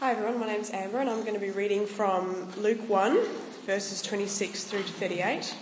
Hi everyone, my name's Amber and I'm going to be reading from Luke 1, verses 26 through to 38.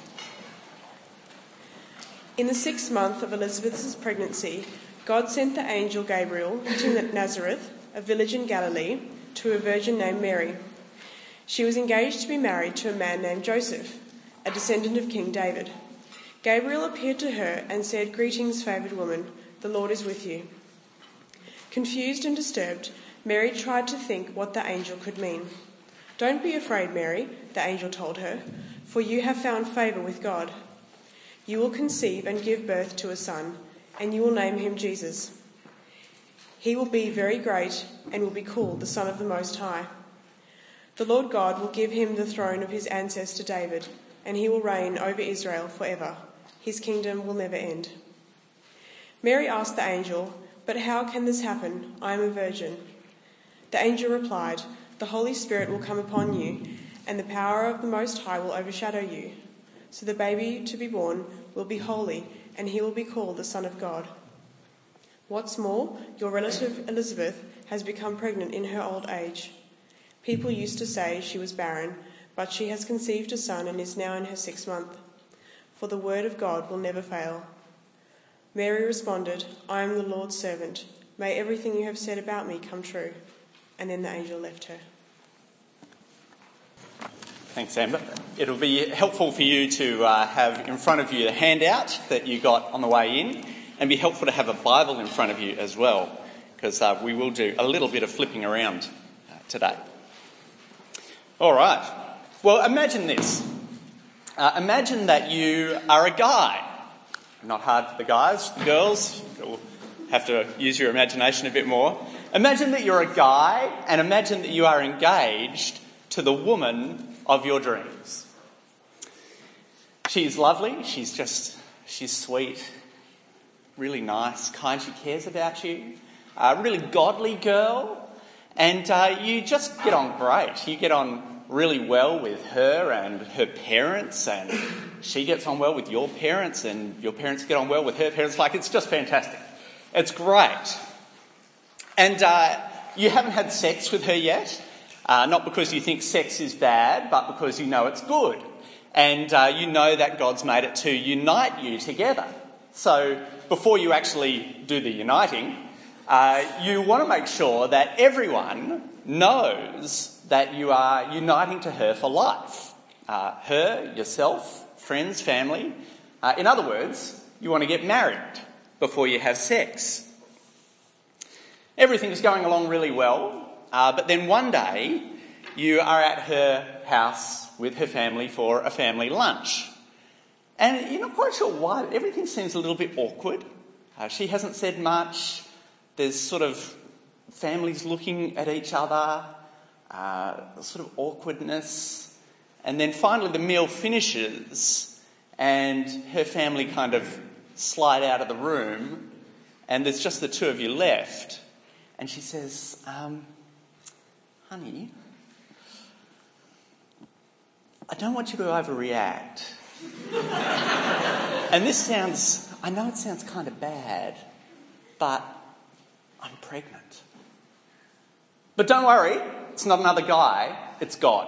In the 6th month of Elizabeth's pregnancy, God sent the angel Gabriel to Nazareth, a village in Galilee, to a virgin named Mary. She was engaged to be married to a man named Joseph, a descendant of King David. Gabriel appeared to her and said, "Greetings, favoured woman, the Lord is with you." Confused and disturbed, Mary tried to think what the angel could mean. "Don't be afraid, Mary," the angel told her, "for you have found favour with God. You will conceive and give birth to a son, and you will name him Jesus. He will be very great and will be called the Son of the Most High. The Lord God will give him the throne of his ancestor David, and he will reign over Israel forever. His kingdom will never end." Mary asked the angel, "But how can this happen? I am a virgin." The angel replied, "The Holy Spirit will come upon you, and the power of the Most High will overshadow you. So the baby to be born will be holy, and he will be called the Son of God. What's more, your relative Elizabeth has become pregnant in her old age. People used to say she was barren, but she has conceived a son and is now in her 6th month. For the word of God will never fail." Mary responded, "I am the Lord's servant. May everything you have said about me come true." And then the angel left her. Thanks, Amber. It'll be helpful for you to have in front of you the handout that you got on the way in, and be helpful to have a Bible in front of you as well, because we will do a little bit of flipping around today. All right. Well, imagine this. Imagine that you are a guy. Not hard for the guys. The girls, you'll have to use your imagination a bit more. Imagine that you're a guy, and imagine that you are engaged to the woman of your dreams. She's lovely, she's sweet, really nice, kind, she cares about you, a really godly girl, and you just get on great. You get on really well with her and her parents, and she gets on well with your parents, and your parents get on well with her parents. It's just fantastic. It's great. And you haven't had sex with her yet, not because you think sex is bad, but because you know it's good. And you know that God's made it to unite you together. So before you actually do the uniting, you want to make sure that everyone knows that you are uniting to her for life. Her, yourself, friends, family. In other words, you want to get married before you have sex. Everything's going along really well, but then one day you are at her house with her family for a family lunch. And you're not quite sure why. Everything seems a little bit awkward. She hasn't said much. There's sort of families looking at each other, sort of awkwardness. And then finally the meal finishes and her family kind of slide out of the room and there's just the two of you left. And she says, "Honey, I don't want you to overreact." And I know it sounds kind of bad, but I'm pregnant. But don't worry, it's not another guy, it's God.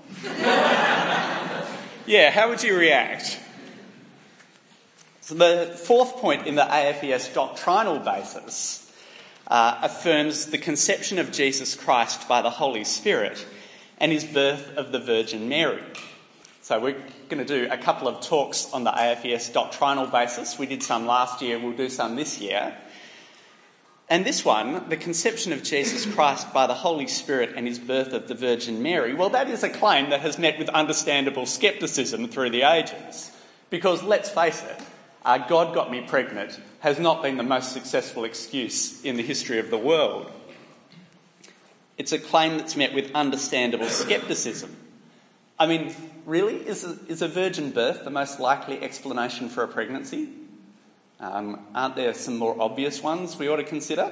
Yeah, how would you react? So the 4th point in the AFES doctrinal basis affirms the conception of Jesus Christ by the Holy Spirit and his birth of the Virgin Mary. So we're going to do a couple of talks on the AFES doctrinal basis. We did some last year, we'll do some this year. And this one, the conception of Jesus Christ by the Holy Spirit and his birth of the Virgin Mary, well, that is a claim that has met with understandable scepticism through the ages. Because let's face it, "God got me pregnant" has not been the most successful excuse in the history of the world. It's a claim that's met with understandable scepticism. I mean, really, is a virgin birth the most likely explanation for a pregnancy? Aren't there some more obvious ones we ought to consider?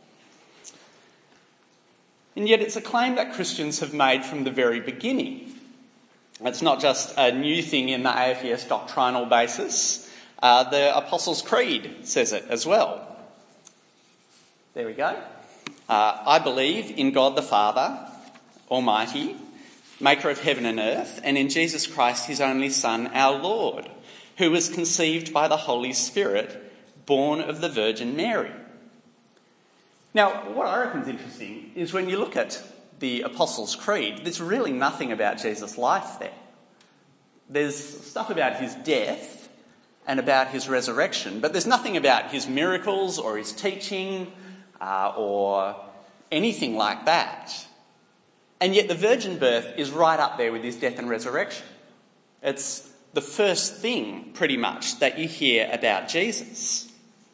And yet it's a claim that Christians have made from the very beginning. It's not just a new thing in the AFES doctrinal basis. The Apostles' Creed says it as well. There we go. I believe in God the Father, Almighty, maker of heaven and earth, and in Jesus Christ, his only Son, our Lord, who was conceived by the Holy Spirit, born of the Virgin Mary. Now, what I reckon is interesting is when you look at the Apostles' Creed, there's really nothing about Jesus' life there. There's stuff about his death and about his resurrection, but there's nothing about his miracles or his teaching or anything like that. And yet the virgin birth is right up there with his death and resurrection. It's the first thing, pretty much, that you hear about Jesus.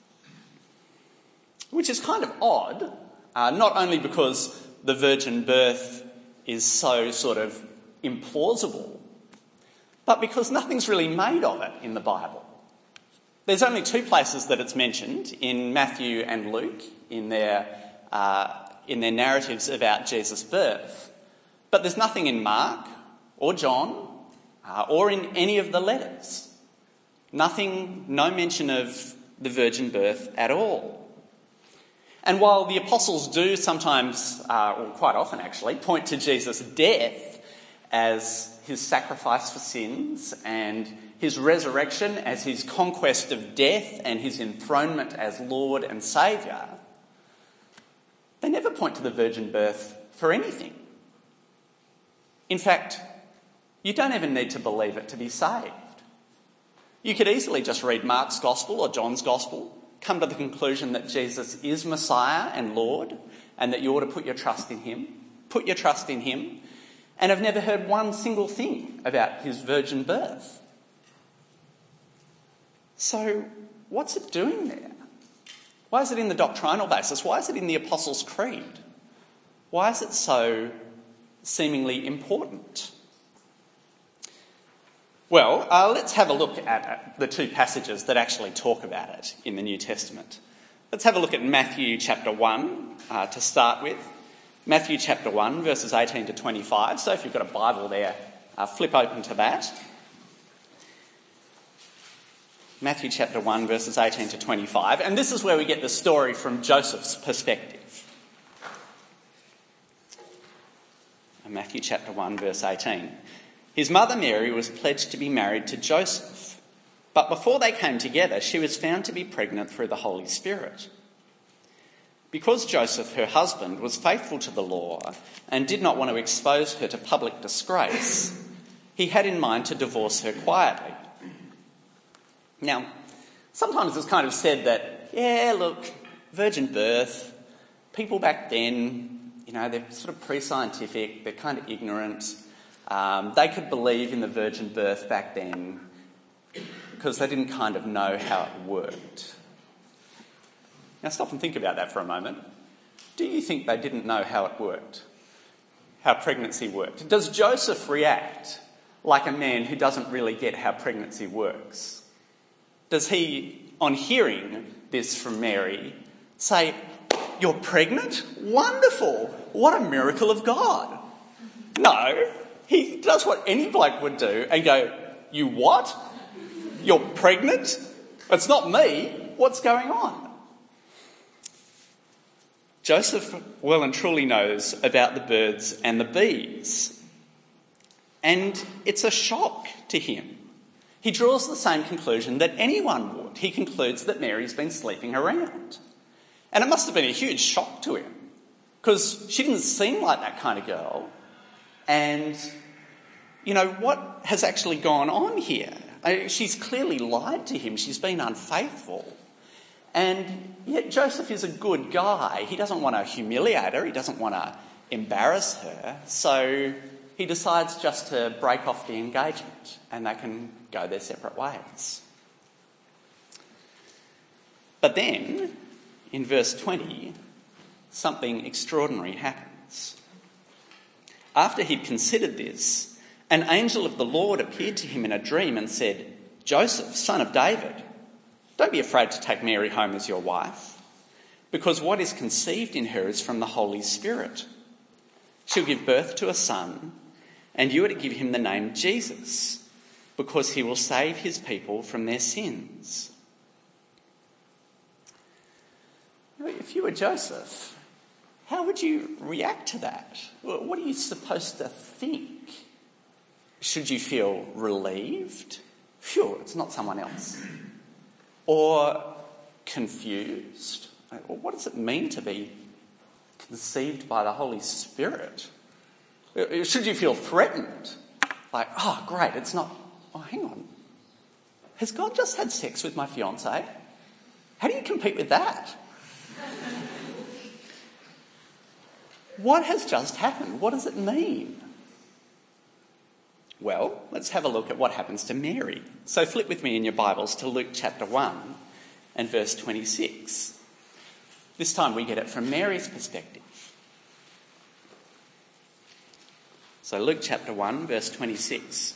Which is kind of odd, not only because the virgin birth is so sort of implausible, but because nothing's really made of it in the Bible. There's only two places that it's mentioned, in Matthew and Luke, in their narratives about Jesus' birth. But there's nothing in Mark or John or in any of the letters. Nothing, no mention of the virgin birth at all. And while the apostles do sometimes, or quite often actually, point to Jesus' death as his sacrifice for sins and his resurrection as his conquest of death and his enthronement as Lord and Saviour, they never point to the virgin birth for anything. In fact, you don't even need to believe it to be saved. You could easily just read Mark's Gospel or John's Gospel, come to the conclusion that Jesus is Messiah and Lord, and that you ought to put your trust in him, and have never heard one single thing about his virgin birth. So, what's it doing there? Why is it in the doctrinal basis? Why is it in the Apostles' Creed? Why is it so seemingly important? Well, let's have a look at the two passages that actually talk about it in the New Testament. Let's have a look at Matthew chapter 1 to start with. Matthew chapter 1, verses 18 to 25. So if you've got a Bible there, flip open to that. Matthew chapter 1, verses 18 to 25. And this is where we get the story from Joseph's perspective. Matthew chapter 1, verse 18. His mother Mary was pledged to be married to Joseph, but before they came together, she was found to be pregnant through the Holy Spirit. Because Joseph, her husband, was faithful to the law and did not want to expose her to public disgrace, he had in mind to divorce her quietly. Now, sometimes it's kind of said that, virgin birth, people back then, they're sort of pre-scientific, they're kind of ignorant. They could believe in the virgin birth back then because they didn't kind of know how it worked. Now stop and think about that for a moment. Do you think they didn't know how it worked? How pregnancy worked? Does Joseph react like a man who doesn't really get how pregnancy works? Does he, on hearing this from Mary, say, "You're pregnant? Wonderful! What a miracle of God!" No. He does what any bloke would do and go, "You what? You're pregnant? It's not me. What's going on?" Joseph well and truly knows about the birds and the bees. And it's a shock to him. He draws the same conclusion that anyone would. He concludes that Mary's been sleeping around. And it must have been a huge shock to him because she didn't seem like that kind of girl. And, what has actually gone on here? She's clearly lied to him. She's been unfaithful. And yet Joseph is a good guy. He doesn't want to humiliate her. He doesn't want to embarrass her. So he decides just to break off the engagement and they can go their separate ways. But then, in verse 20, something extraordinary happens. After he'd considered this, an angel of the Lord appeared to him in a dream and said, "Joseph, son of David, don't be afraid to take Mary home as your wife, because what is conceived in her is from the Holy Spirit. She'll give birth to a son, and you are to give him the name Jesus, because he will save his people from their sins." If you were Joseph, how would you react to that? What are you supposed to think? Should you feel relieved? Phew, it's not someone else. Or confused? What does it mean to be conceived by the Holy Spirit? Should you feel threatened? Like, oh, great, it's not... Oh, hang on. Has God just had sex with my fiancée? How do you compete with that? What has just happened? What does it mean? Well, let's have a look at what happens to Mary. So flip with me in your Bibles to Luke chapter 1 and verse 26. This time we get it from Mary's perspective. So Luke chapter 1, verse 26.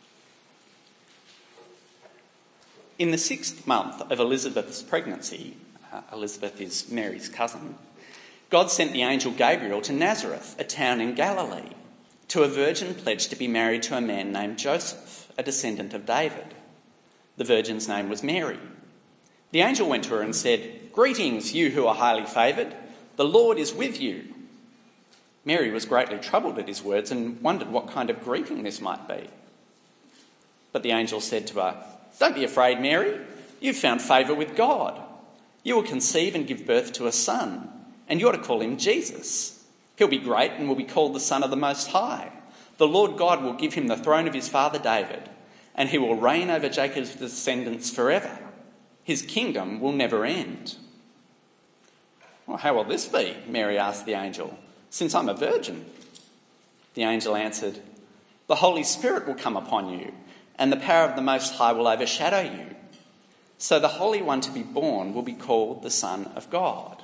In the 6th month of Elizabeth's pregnancy, Elizabeth is Mary's cousin, God sent the angel Gabriel to Nazareth, a town in Galilee, to a virgin pledged to be married to a man named Joseph, a descendant of David. The virgin's name was Mary. The angel went to her and said, "Greetings, you who are highly favoured. The Lord is with you." Mary was greatly troubled at his words and wondered what kind of greeting this might be. But the angel said to her, "Don't be afraid, Mary. You've found favour with God. You will conceive and give birth to a son, and you are to call him Jesus. He'll be great and will be called the Son of the Most High. The Lord God will give him the throne of his father David, and he will reign over Jacob's descendants forever. His kingdom will never end." "Well, how will this be?" Mary asked the angel, "since I'm a virgin?" The angel answered, "The Holy Spirit will come upon you, and the power of the Most High will overshadow you. So the Holy One to be born will be called the Son of God."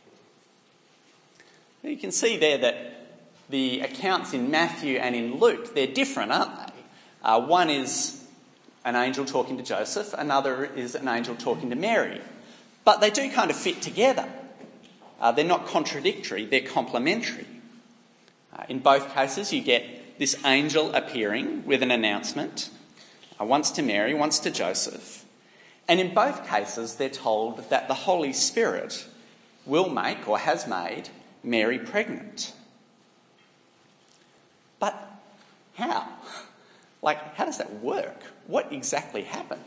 You can see there that the accounts in Matthew and in Luke, they're different, aren't they? One is an angel talking to Joseph, another is an angel talking to Mary. But they do kind of fit together. They're not contradictory, they're complementary. In both cases, you get this angel appearing with an announcement, once to Mary, once to Joseph. And in both cases, they're told that the Holy Spirit will make, or has made, Mary pregnant. But how? How does that work? What exactly happened?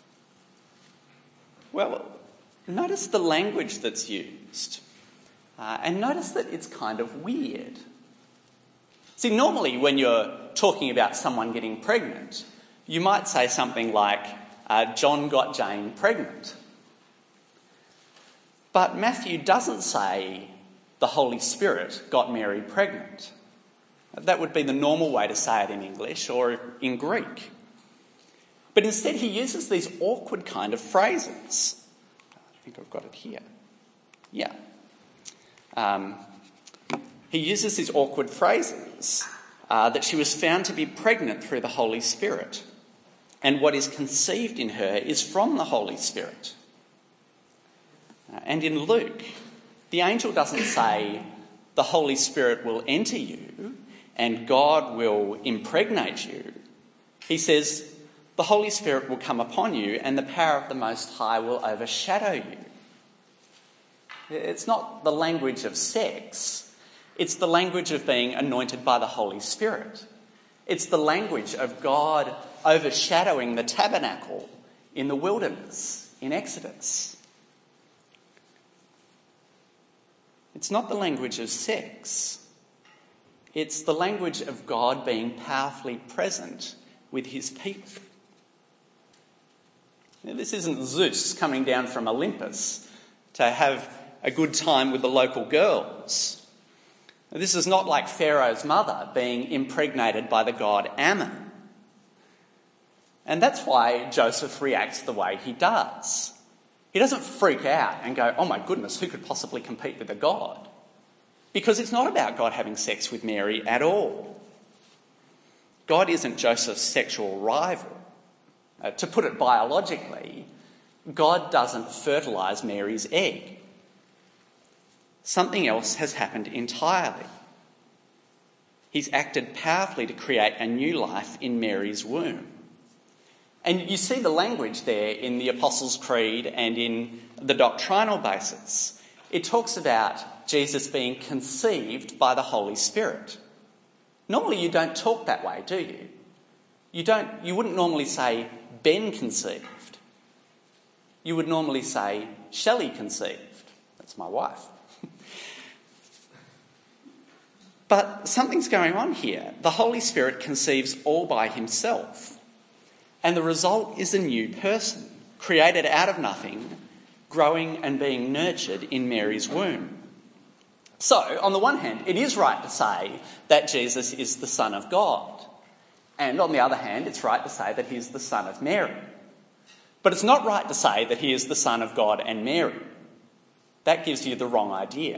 Well, notice the language that's used. And notice that it's kind of weird. See, normally when you're talking about someone getting pregnant, you might say something like, John got Jane pregnant. But Matthew doesn't say the Holy Spirit got Mary pregnant. That would be the normal way to say it in English or in Greek. But instead he uses these awkward kind of phrases. I think I've got it here. Yeah. He uses these awkward phrases that she was found to be pregnant through the Holy Spirit, and what is conceived in her is from the Holy Spirit. And in Luke, the angel doesn't say the Holy Spirit will enter you and God will impregnate you. He says the Holy Spirit will come upon you and the power of the Most High will overshadow you. It's not the language of sex. It's the language of being anointed by the Holy Spirit. It's the language of God overshadowing the tabernacle in the wilderness, in Exodus. It's not the language of sex. It's the language of God being powerfully present with his people. Now, this isn't Zeus coming down from Olympus to have a good time with the local girls. This is not like Pharaoh's mother being impregnated by the god Ammon. And that's why Joseph reacts the way he does. He doesn't freak out and go, "Oh my goodness, who could possibly compete with a god?" Because it's not about God having sex with Mary at all. God isn't Joseph's sexual rival. To put it biologically, God doesn't fertilise Mary's egg. Something else has happened entirely. He's acted powerfully to create a new life in Mary's womb. And you see the language there in the Apostles' Creed and in the doctrinal basis. It talks about Jesus being conceived by the Holy Spirit. Normally you don't talk that way, do you? You wouldn't normally say, Ben conceived. You would normally say, Shelley conceived. That's my wife. But something's going on here. The Holy Spirit conceives all by himself. And the result is a new person, created out of nothing, growing and being nurtured in Mary's womb. So, on the one hand, it is right to say that Jesus is the Son of God. And on the other hand, it's right to say that he is the Son of Mary. But it's not right to say that he is the Son of God and Mary. That gives you the wrong idea.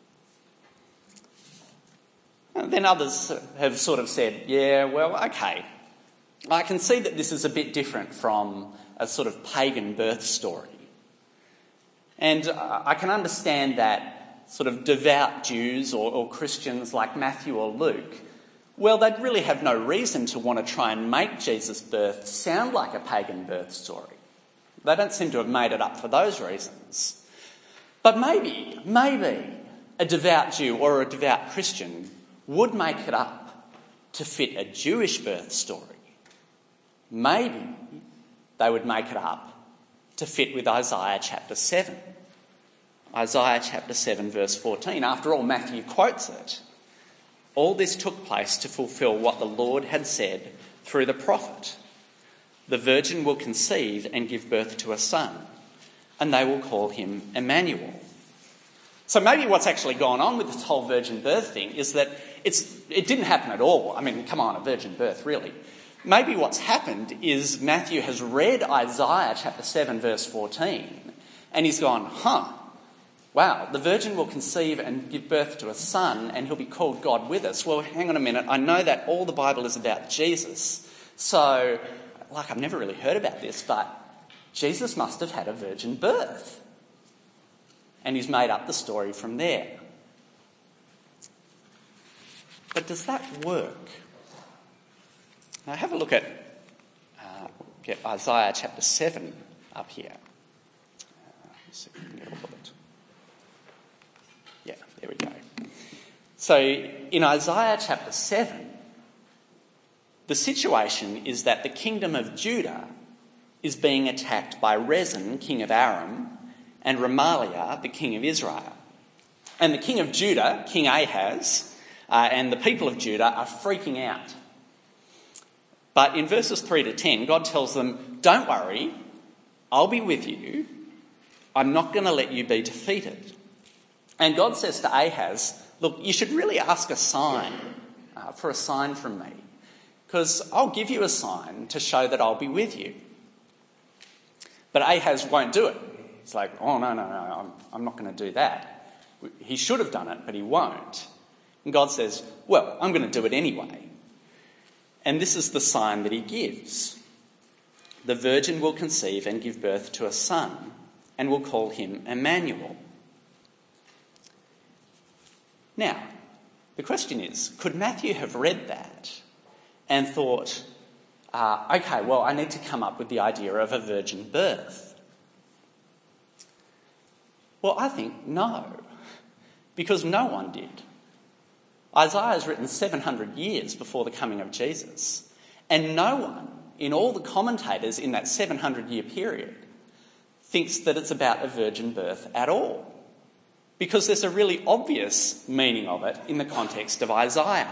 And then others have sort of said, yeah, well, okay, I can see that this is a bit different from a sort of pagan birth story. And I can understand that sort of devout Jews or Christians like Matthew or Luke, well, they'd really have no reason to want to try and make Jesus' birth sound like a pagan birth story. They don't seem to have made it up for those reasons. But maybe a devout Jew or a devout Christian would make it up to fit a Jewish birth story. Maybe they would make it up to fit with Isaiah chapter 7. Isaiah chapter 7 verse 14. After all, Matthew quotes it. All this took place to fulfill what the Lord had said through the prophet. The virgin will conceive and give birth to a son, and they will call him Emmanuel. So maybe what's actually gone on with this whole virgin birth thing is that it didn't happen at all. I mean, come on, a virgin birth, really. Maybe what's happened is Matthew has read Isaiah chapter 7 verse 14 and he's gone, wow, the virgin will conceive and give birth to a son and he'll be called God with us. Well, hang on a minute. I know that all the Bible is about Jesus. So, I've never really heard about this, but Jesus must have had a virgin birth. And he's made up the story from there. But does that work? Now have a look at get Isaiah chapter 7 up here. Let's see if we can get a look at it. Yeah, there we go. So in Isaiah chapter 7, the situation is that the kingdom of Judah is being attacked by Rezin, king of Aram, and Remaliah, the king of Israel. And the king of Judah, King Ahaz, and the people of Judah are freaking out. But in verses 3 to 10, God tells them, don't worry, I'll be with you. I'm not going to let you be defeated. And God says to Ahaz, look, you should really ask a sign, for a sign from me, because I'll give you a sign to show that I'll be with you. But Ahaz won't do it. He's like, oh, no, I'm not going to do that. He should have done it, but he won't. And God says, well, I'm going to do it anyway. And this is the sign that he gives. The virgin will conceive and give birth to a son, and will call him Emmanuel. Now, the question is, could Matthew have read that and thought, okay, well, I need to come up with the idea of a virgin birth? Well, I think no, because no one did. Isaiah is written 700 years before the coming of Jesus, and no one in all the commentators in that 700-year period thinks that it's about a virgin birth at all, because there's a really obvious meaning of it in the context of Isaiah.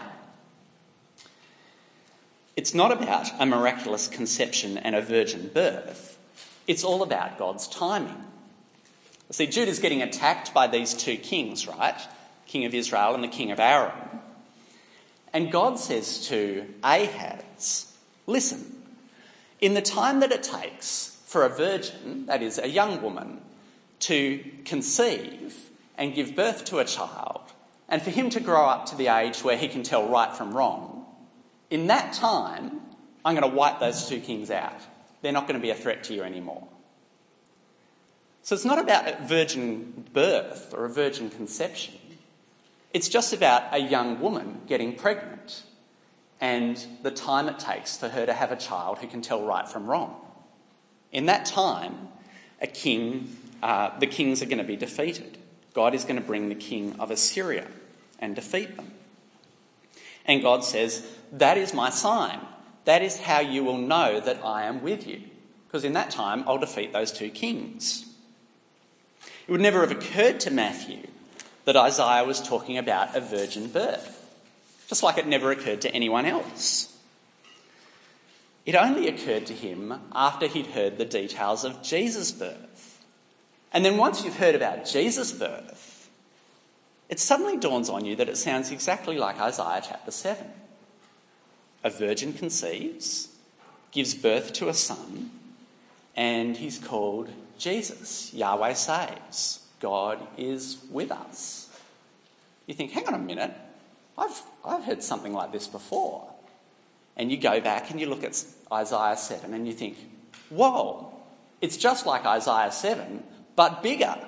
It's not about a miraculous conception and a virgin birth. It's all about God's timing. See, Judah's getting attacked by these two kings, right? King of Israel and the king of Aram. And God says to Ahaz, listen, in the time that it takes for a virgin, that is a young woman, to conceive and give birth to a child, and for him to grow up to the age where he can tell right from wrong, in that time, I'm going to wipe those two kings out. They're not going to be a threat to you anymore. So it's not about a virgin birth or a virgin conception. It's just about a young woman getting pregnant and the time it takes for her to have a child who can tell right from wrong. In that time, the kings are going to be defeated. God is going to bring the king of Assyria and defeat them. And God says, that is my sign. That is how you will know that I am with you. Because in that time, I'll defeat those two kings. It would never have occurred to Matthew that Isaiah was talking about a virgin birth, just like it never occurred to anyone else. It only occurred to him after he'd heard the details of Jesus' birth. And then once you've heard about Jesus' birth, it suddenly dawns on you that it sounds exactly like Isaiah chapter 7. A virgin conceives, gives birth to a son, and he's called Jesus. Yahweh saves. God is with us. You think, hang on a minute, I've heard something like this before. And you go back and you look at Isaiah 7 and you think, whoa, it's just like Isaiah 7, but bigger.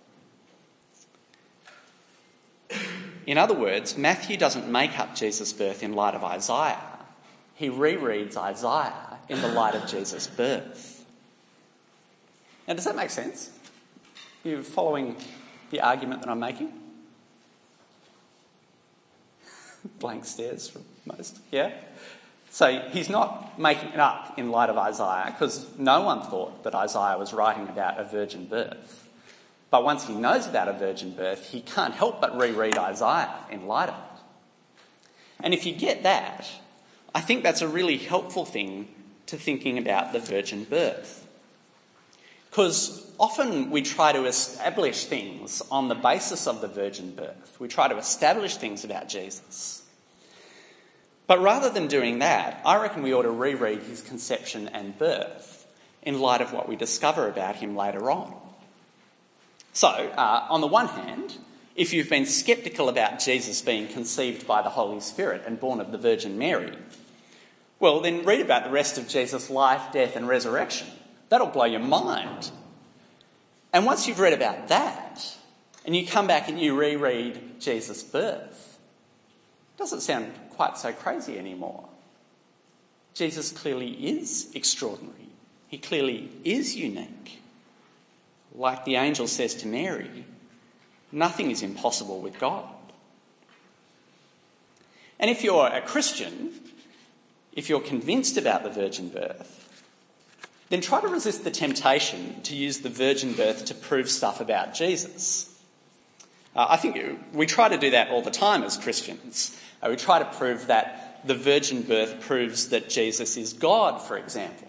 In other words, Matthew doesn't make up Jesus' birth in light of Isaiah. He rereads Isaiah in the light of Jesus' birth. Now, does that make sense? You following the argument that I'm making? Blank stares from most, yeah? So he's not making it up in light of Isaiah, because no one thought that Isaiah was writing about a virgin birth. But once he knows about a virgin birth, he can't help but reread Isaiah in light of it. And if you get that, I think that's a really helpful thing to thinking about the virgin birth. Because often we try to establish things on the basis of the virgin birth. We try to establish things about Jesus. But rather than doing that, I reckon we ought to reread his conception and birth in light of what we discover about him later on. So, on the one hand, if you've been sceptical about Jesus being conceived by the Holy Spirit and born of the Virgin Mary, well, then read about the rest of Jesus' life, death and resurrection. That'll blow your mind. And once you've read about that, and you come back and you reread Jesus' birth, it doesn't sound quite so crazy anymore. Jesus clearly is extraordinary. He clearly is unique. Like the angel says to Mary, nothing is impossible with God. And if you're a Christian, if you're convinced about the virgin birth, then try to resist the temptation to use the virgin birth to prove stuff about Jesus. I think we try to do that all the time as Christians. We try to prove that the virgin birth proves that Jesus is God, for example.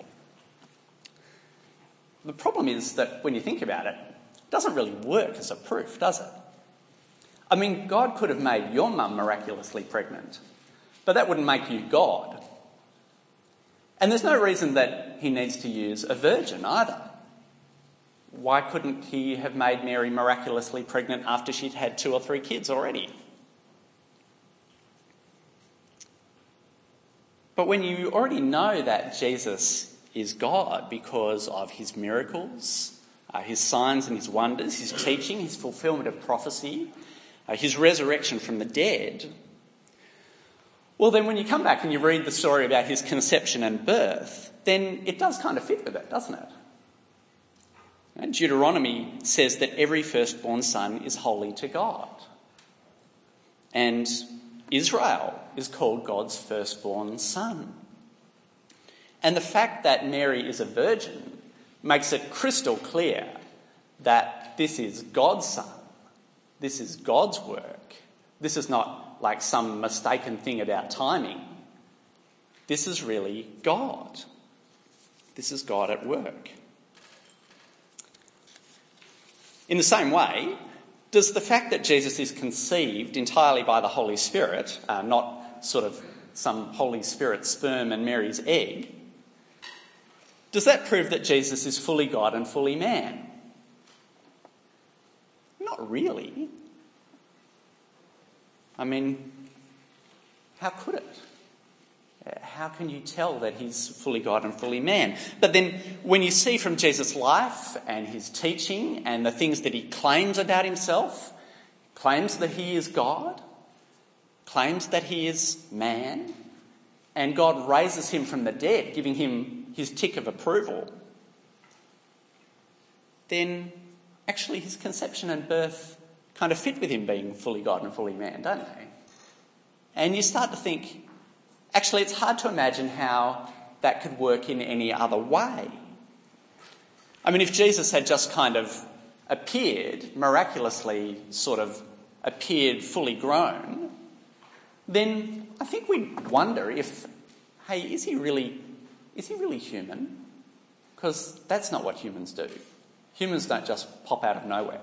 The problem is that when you think about it, it doesn't really work as a proof, does it? I mean, God could have made your mum miraculously pregnant, but that wouldn't make you God. And there's no reason that he needs to use a virgin either. Why couldn't he have made Mary miraculously pregnant after she'd had 2 or 3 kids already? But when you already know that Jesus is God because of his miracles, his signs and his wonders, his teaching, his fulfilment of prophecy, his resurrection from the dead, well, then when you come back and you read the story about his conception and birth, then it does kind of fit with it, doesn't it? And Deuteronomy says that every firstborn son is holy to God. And Israel is called God's firstborn son. And the fact that Mary is a virgin makes it crystal clear that this is God's son. This is God's work. This is not like some mistaken thing about timing. This is really God. This is God at work. In the same way, does the fact that Jesus is conceived entirely by the Holy Spirit, not sort of some Holy Spirit sperm and Mary's egg, does that prove that Jesus is fully God and fully man? Not really. I mean, how could it? How can you tell that he's fully God and fully man? But then when you see from Jesus' life and his teaching and the things that he claims about himself, claims that he is God, claims that he is man, and God raises him from the dead, giving him his tick of approval, then actually his conception and birth kind of fit with him being fully God and fully man, don't they? And you start to think, actually, it's hard to imagine how that could work in any other way. I mean, if Jesus had just kind of appeared, miraculously sort of appeared fully grown, then I think we'd wonder if, hey, is he really human? Because that's not what humans do. Humans don't just pop out of nowhere.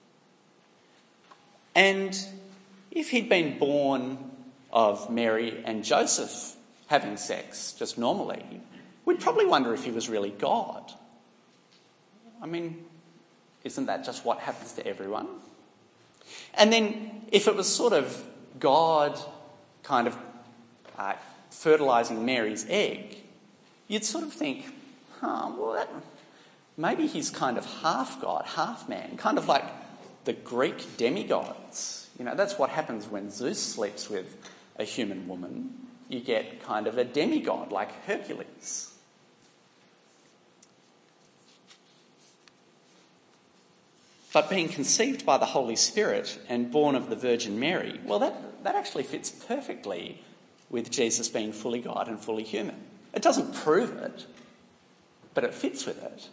And if he'd been born of Mary and Joseph having sex just normally, we'd probably wonder if he was really God. I mean, isn't that just what happens to everyone? And then if it was sort of God kind of fertilising Mary's egg, you'd sort of think, maybe he's kind of half God, half man, kind of like the Greek demigods. You know, that's what happens when Zeus sleeps with a human woman. You get kind of a demigod like Hercules. But being conceived by the Holy Spirit and born of the Virgin Mary, well, that actually fits perfectly with Jesus being fully God and fully human. It doesn't prove it, but it fits with it.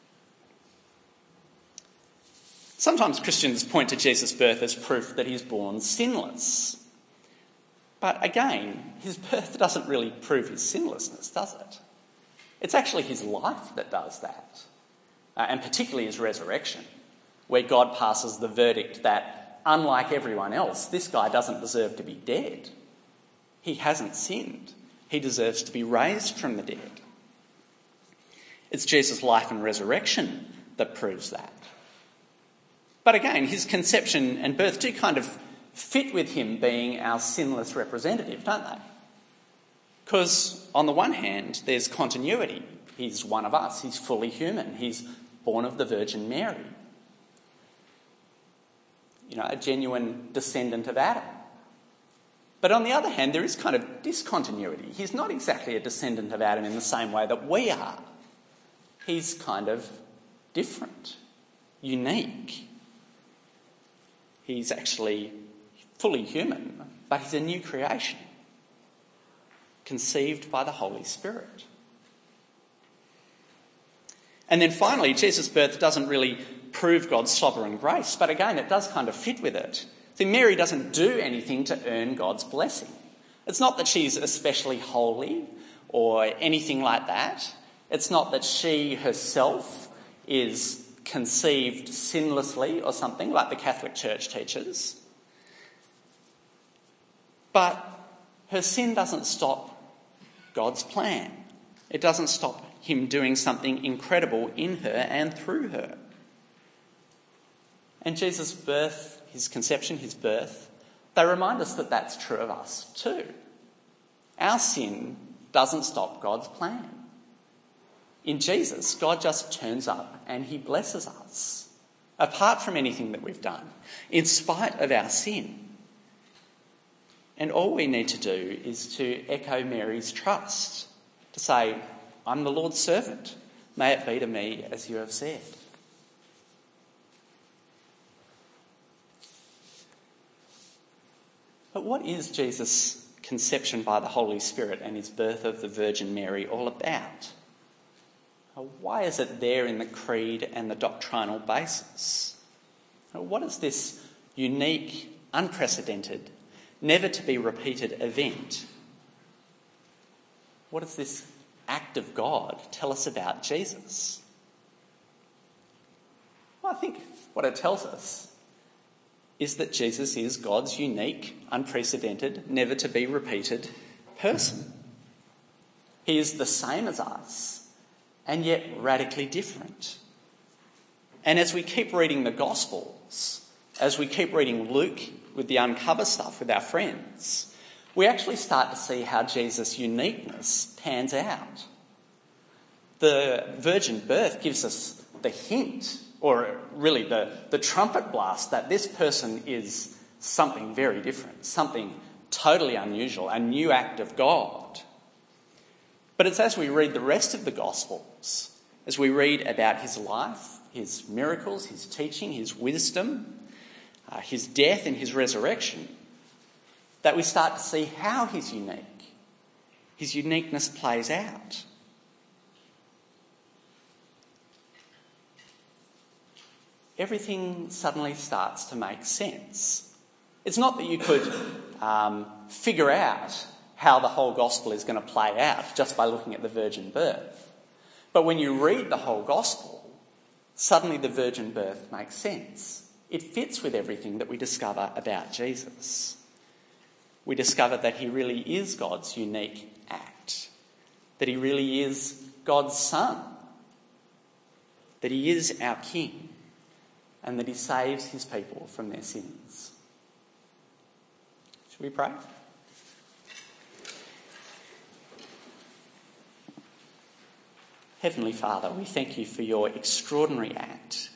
Sometimes Christians point to Jesus' birth as proof that he's born sinless. But again, his birth doesn't really prove his sinlessness, does it? It's actually his life that does that, and particularly his resurrection, where God passes the verdict that, unlike everyone else, this guy doesn't deserve to be dead. He hasn't sinned. He deserves to be raised from the dead. It's Jesus' life and resurrection that proves that. But again, his conception and birth do kind of fit with him being our sinless representative, don't they? Because on the one hand, there's continuity. He's one of us. He's fully human. He's born of the Virgin Mary. You know, a genuine descendant of Adam. But on the other hand, there is kind of discontinuity. He's not exactly a descendant of Adam in the same way that we are. He's kind of different, unique. He's actually fully human, but he's a new creation, conceived by the Holy Spirit. And then finally, Jesus' birth doesn't really prove God's sovereign grace, but again, it does kind of fit with it. See, Mary doesn't do anything to earn God's blessing. It's not that she's especially holy or anything like that. It's not that she herself is conceived sinlessly or something like the Catholic Church teaches. But her sin doesn't stop God's plan. It doesn't stop him doing something incredible in her and through her. And Jesus' birth, his conception, his birth, they remind us that that's true of us too. Our sin doesn't stop God's plan. In Jesus, God just turns up and he blesses us, apart from anything that we've done, in spite of our sin. And all we need to do is to echo Mary's trust, to say, I'm the Lord's servant. May it be to me as you have said. But what is Jesus' conception by the Holy Spirit and his birth of the Virgin Mary all about? Why is it there in the creed and the doctrinal basis? What is this unique, unprecedented, never to be repeated event? What does this act of God tell us about Jesus? Well, I think what it tells us is that Jesus is God's unique, unprecedented, never to be repeated person. He is the same as us, and yet radically different. And as we keep reading the Gospels, as we keep reading Luke with the Uncover stuff with our friends, we actually start to see how Jesus' uniqueness pans out. The virgin birth gives us the hint, or really the trumpet blast, that this person is something very different, something totally unusual, a new act of God. But it's as we read the rest of the Gospels, as we read about his life, his miracles, his teaching, his wisdom, his death and his resurrection, that we start to see how he's unique. His uniqueness plays out. Everything suddenly starts to make sense. It's not that you could figure out how the whole gospel is going to play out just by looking at the virgin birth. But when you read the whole gospel, suddenly the virgin birth makes sense. It fits with everything that we discover about Jesus. We discover that he really is God's unique act, that he really is God's son, that he is our king, and that he saves his people from their sins. Should we pray? Heavenly Father, we thank you for your extraordinary act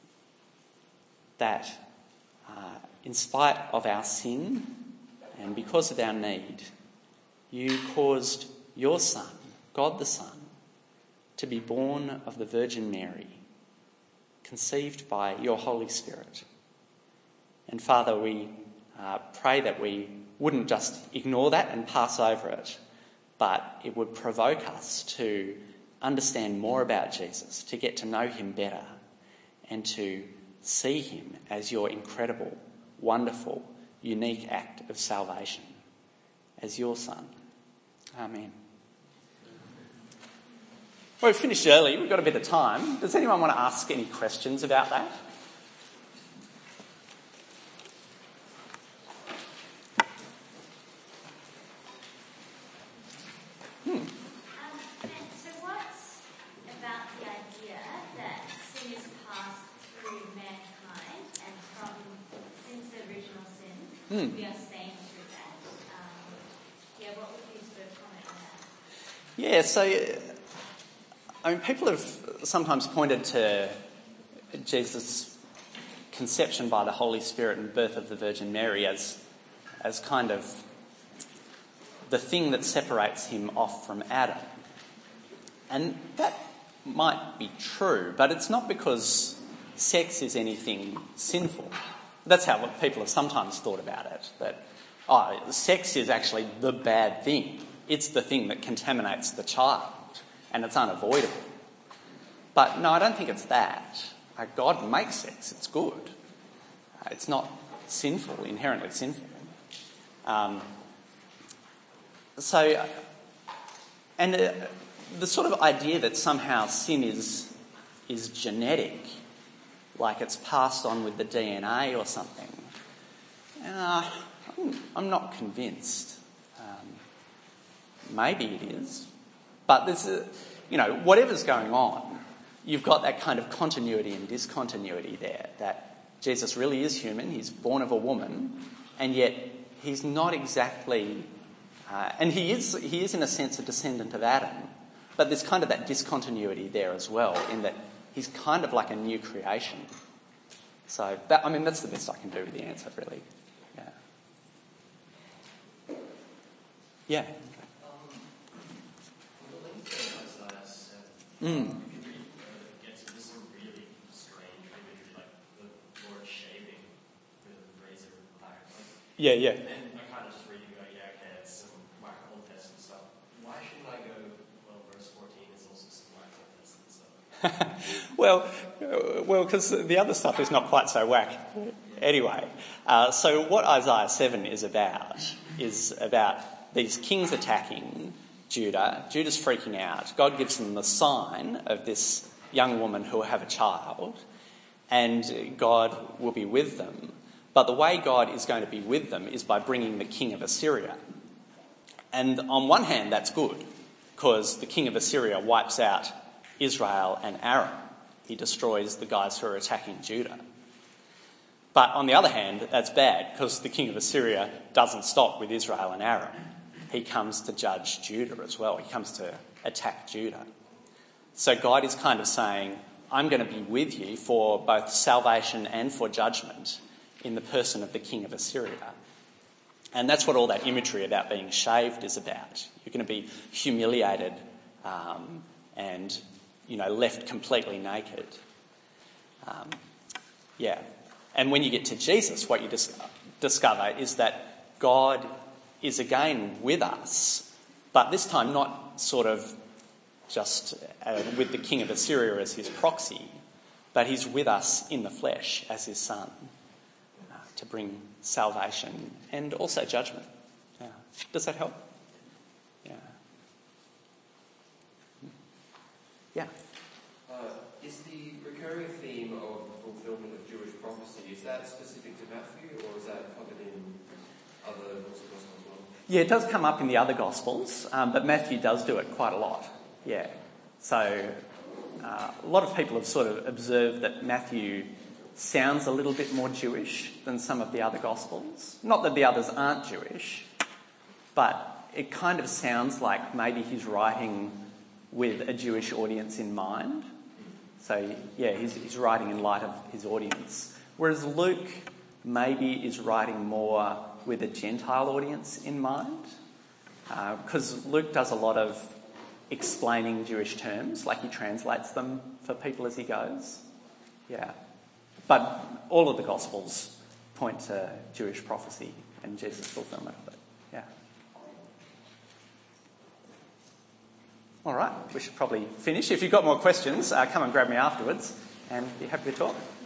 that, in spite of our sin and because of our need, you caused your Son, God the Son, to be born of the Virgin Mary, conceived by your Holy Spirit. And Father, we pray that we wouldn't just ignore that and pass over it, but it would provoke us to understand more about Jesus, to get to know him better, and to see him as your incredible, wonderful, unique act of salvation, as your Son. Amen. Well, we've finished early. We've got a bit of time. Does anyone want to ask any questions about that? So what's about the idea that sin is passed through mankind and since the original sin, we are staying through that? What would you sort of comment on that? Yeah, so, people have sometimes pointed to Jesus' conception by the Holy Spirit and birth of the Virgin Mary as kind of the thing that separates him off from Adam. And that might be true, but it's not because sex is anything sinful. That's how people have sometimes thought about it, that sex is actually the bad thing. It's the thing that contaminates the child, and it's unavoidable. But no, I don't think it's that. God makes sex, it's good. It's not sinful, inherently sinful. The sort of idea that somehow sin is genetic, like it's passed on with the DNA or something, I'm not convinced. Maybe it is, but there's whatever's going on, you've got that kind of continuity and discontinuity there. That Jesus really is human; he's born of a woman, and yet he's not exactly. And he is in a sense a descendant of Adam, but there's kind of that discontinuity there as well, in that he's kind of like a new creation. So that's the best I can do with the answer, really. Yeah. Gets into some really strange imagery, like the Lord shaving with a razor iron. Yeah. And I kind of just read and go, okay, it's some Mark Old Testament stuff. Why shouldn't I go, verse 14 is also some Mark Old Testament stuff? well, because the other stuff is not quite so whack. Anyway, so what Isaiah 7 is about these kings attacking Judah. Judah's freaking out. God gives them the sign of this young woman who will have a child, and God will be with them. But the way God is going to be with them is by bringing the king of Assyria. And on one hand, that's good, because the king of Assyria wipes out Israel and Aram. He destroys the guys who are attacking Judah. But on the other hand, that's bad, because the king of Assyria doesn't stop with Israel and Aram. He comes to judge Judah as well. He comes to attack Judah. So God is kind of saying, I'm going to be with you for both salvation and for judgment in the person of the king of Assyria. And that's what all that imagery about being shaved is about. You're going to be humiliated and left completely naked. And when you get to Jesus, what you discover is that God is again with us, but this time not sort of just with the king of Assyria as his proxy, but he's with us in the flesh as his son to bring salvation and also judgment. Yeah. Does that help? Yeah. Yeah. Is the recurring theme of fulfillment of Jewish prophecy, is that specific to Matthew, or is that covered in other books of Gospel as well? Yeah, it does come up in the other Gospels, but Matthew does do it quite a lot. Yeah. So a lot of people have sort of observed that Matthew sounds a little bit more Jewish than some of the other Gospels. Not that the others aren't Jewish, but it kind of sounds like maybe he's writing with a Jewish audience in mind. So, yeah, he's writing in light of his audience. Whereas Luke maybe is writing more with a Gentile audience in mind. Because Luke does a lot of explaining Jewish terms, like he translates them for people as he goes. Yeah. But all of the Gospels point to Jewish prophecy and Jesus' fulfillment of it. Yeah. All right, we should probably finish. If you've got more questions, come and grab me afterwards and be happy to talk.